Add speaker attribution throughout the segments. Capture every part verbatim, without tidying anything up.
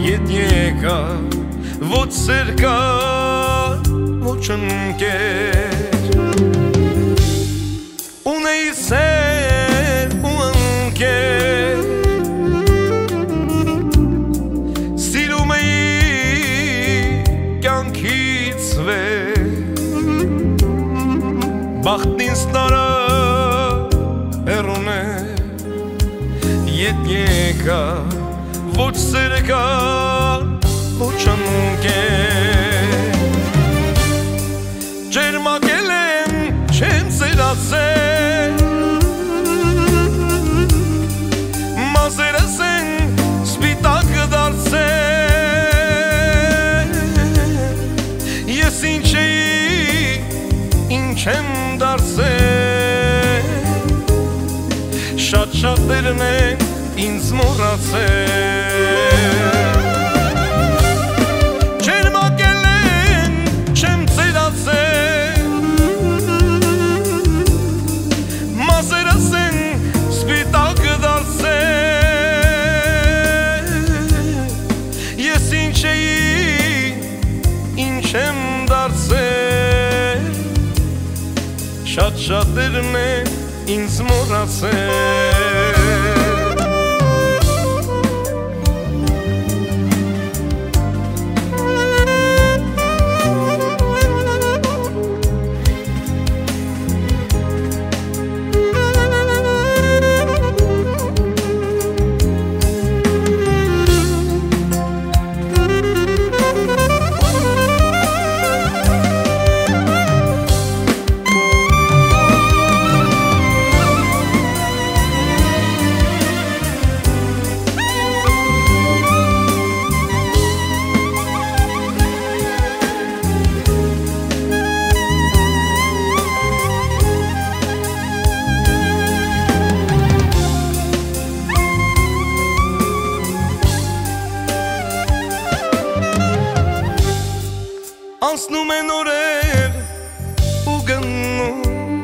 Speaker 1: Ետ եկա, ոչ սերկար, ոչ ընկեր Ունեի սեր ու ընկեր Սիրում էի կյանքից վեր Բախտն ինձ տարա հեռուն է Ետ եկա, ոչ սերկար, ոչ ընկեր Ջերմակել եմ, չեմ սերացել Մազերս են սպիտակ դարձել Ես ինչ էի, ինչ եմ դարձել Շատ շատերն են ինձ մոռացել Ջերմակել են, չեմ ծերացել Մազերս են սպիտակ դարձել Ես ինչ էի, ինչ եմ դարձել Շատ շատերն են ինձ մոռացել Անցնում են օրեր ու գնում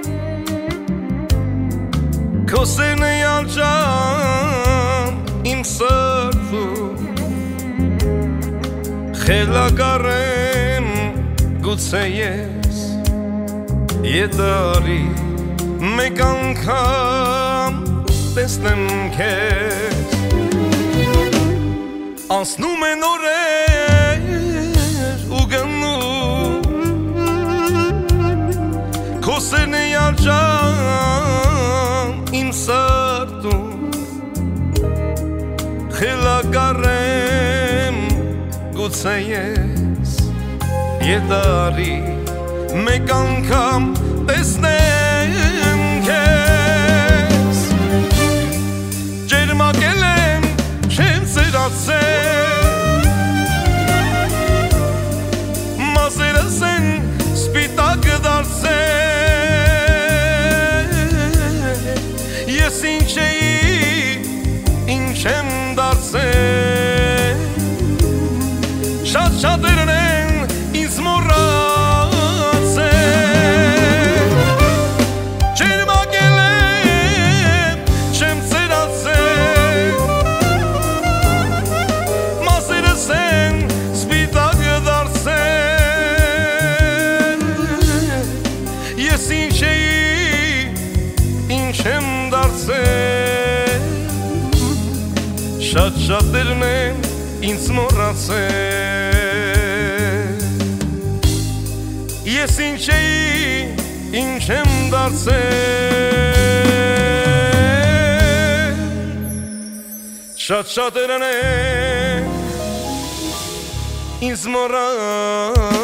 Speaker 1: Քո սերն է ալջան իմ սրտում Խելագար եմ գուցե ես Եդարի մեկ անգամ տեսնեմ քեզ Անցնում են օրեր ու գնում Քո սերն է ալջան իմ սրտում Խելագար եմ գուցե ես Եդարի մեկ անգամ տեսնեմ քեզ Ջերմակել եմ, չեմ սերացել Մազերս են սպիտակ դարձել Ես ինչ էի, ինչ եմ դարձել Շատ շատերն են ինձ մոռացել Ջերմակել եմ, չեմ սերացել Մազերս են սպիտակ դարձել Ես ինչ էի, ինչ եմ դարձել Շատ շատերն են ինձ մոռացել Ես ինչ էի, ինչ եմ դարձել Շատ շատերն են ինձ մոռացել